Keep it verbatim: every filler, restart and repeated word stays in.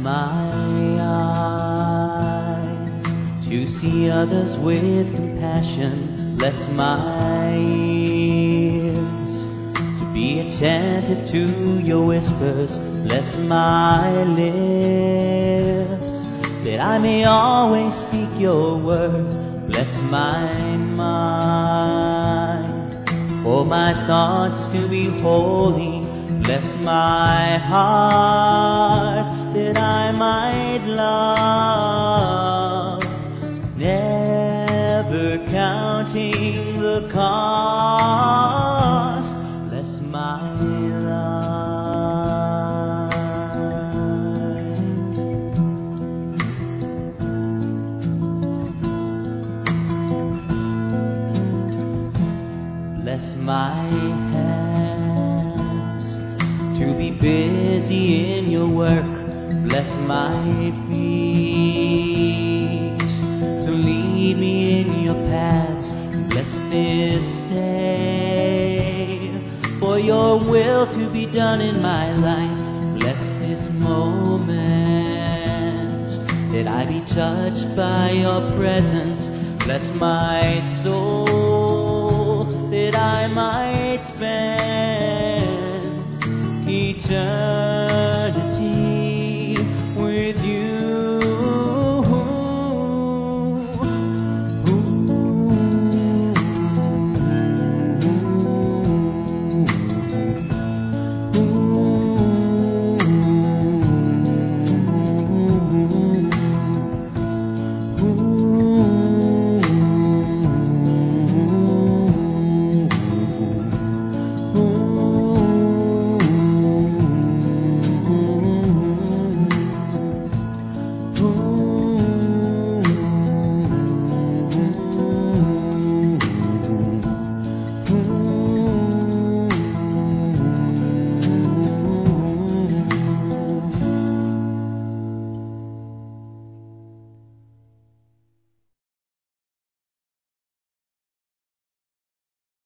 my eyes to see others with compassion. Bless my ears to be attentive to your whispers. Bless my lips that I may always speak your word. Bless my mind for my thoughts to be holy. Bless my heart that I might love, never counting the cost. Bless my life. Bless my to be busy in your work. Bless my feet to lead me in your paths. Bless this day for your will to be done in my life. Bless this moment that I be touched by your presence. Bless my soul that I might spend eternity